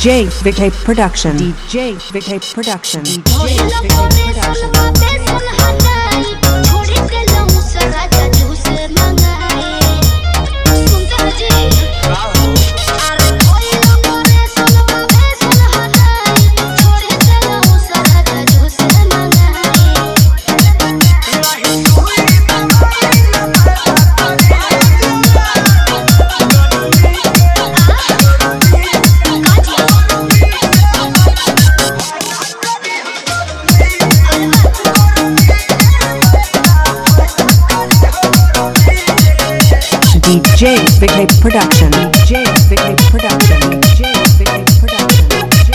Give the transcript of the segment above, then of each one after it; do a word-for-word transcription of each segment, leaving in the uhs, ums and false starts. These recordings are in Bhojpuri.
J Vicky Production. D J Vicky Production. D J Vicky Production. D J Vicky Production. D J Vicky Production. D J Vicky Production.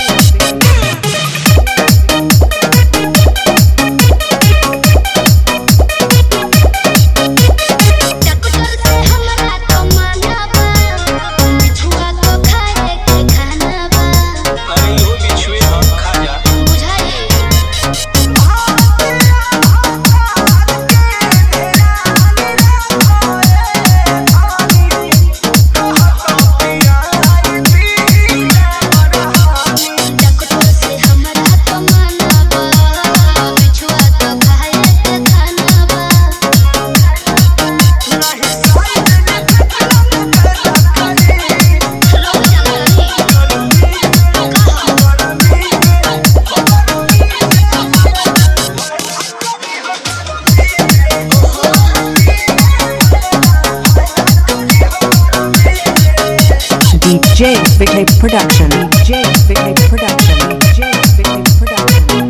D J Vicky Production. D J Vicky Production. D J Vicky Production.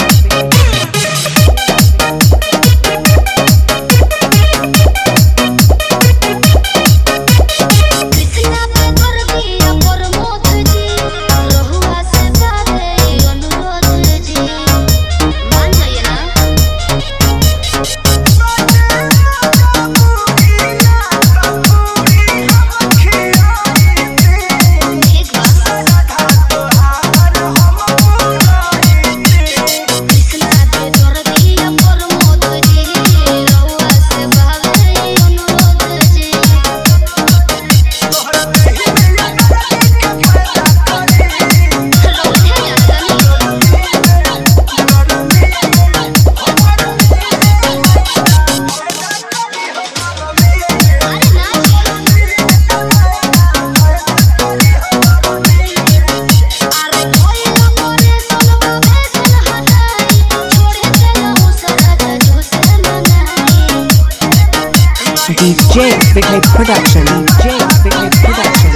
D J Vicky Production. D J Vicky Production.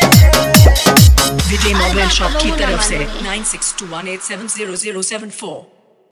Vijay mobile shop की तरफ से nine six two one eight seven zero zero seven फोर